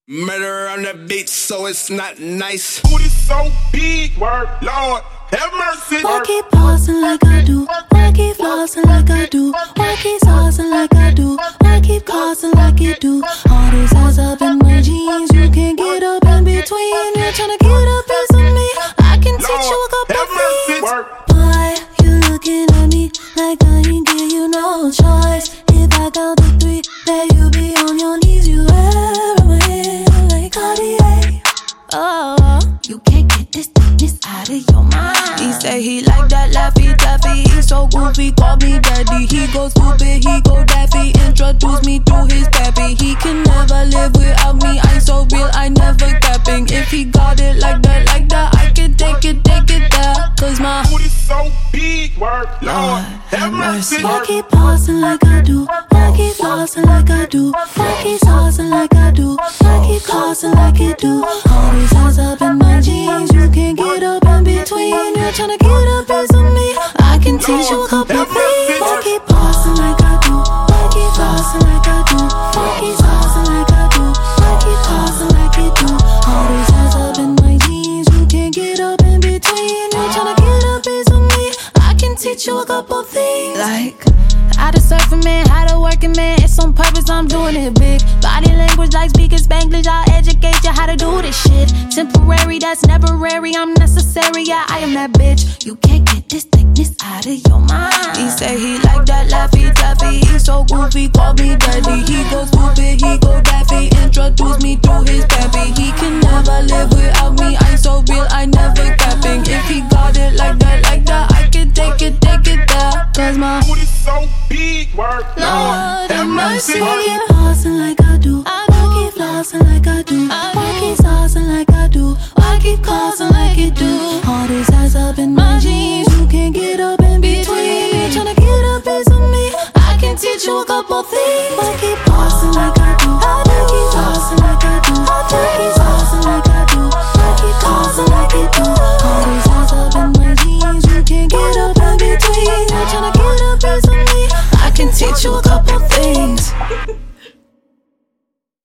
Murder on the beat, so it's not nice. Booty so big, word, Lord, have mercy. Why keep pausing like I do? Why keep flossing like I do? Why keep saucing like I do? Why keep causing like you do? All these eyes up in my jeans, you can't get up in between. You're trying to get a piece of me. I can teach you a couple things. Why you looking at me like I ain't give you no choice? If I count to three, then you be on your knees. You ever win like Cartier? Oh, you can't get this thickness out of your mind. He say he like that Laffy Taffy. He's so goofy, call me daddy. He go stupid, he go daffy. Introduce me to his pappy. He can never live without me. I'm so real, I never capping. If he got it like that, I can take it there. Cause my booty so big, word, Lord, have mercy. Why keep pausing like I do? Why keep flossing like I do? Why keep saucing like I do? Why keep causing like you do? All these eyes up in my jeans, you can't get up in between. You're trying to get a piece of me. I can teach you a couple things. Why keep pausing like I do? Why keep flossing like I do? Why keep saucing like I do? Why keep causing like you do? All these eyes up in my jeans, you can't get up in between. You're trying to get a piece of me. I can teach you a couple things. Like how to surf a man, how to work a man. It's on purpose, I'm doing it big. Body language like speaking Spanglish. I'll educate you how to do this shit. Temporary, that's temporary. I'm necessary, yeah, I am that bitch. You can't get this thickness out of your mind. He say he like that Laffy Taffy. He's so goofy, call me daddy. He go stupid, he go daffy. Introduce me to his pappy. He can never live without me. I'm so real, I never capping. If he got it like that, I can take it there. Cause my booty so big, word, Lord, have mercy. Why keep pausing like I do? Why keep flossing like I do? Why keep saucing like I do? Why keep causing like you do? All these eyes up in my jeans, you can't get up in between. You're trying to get a piece of me. I can teach you a couple things. Why keep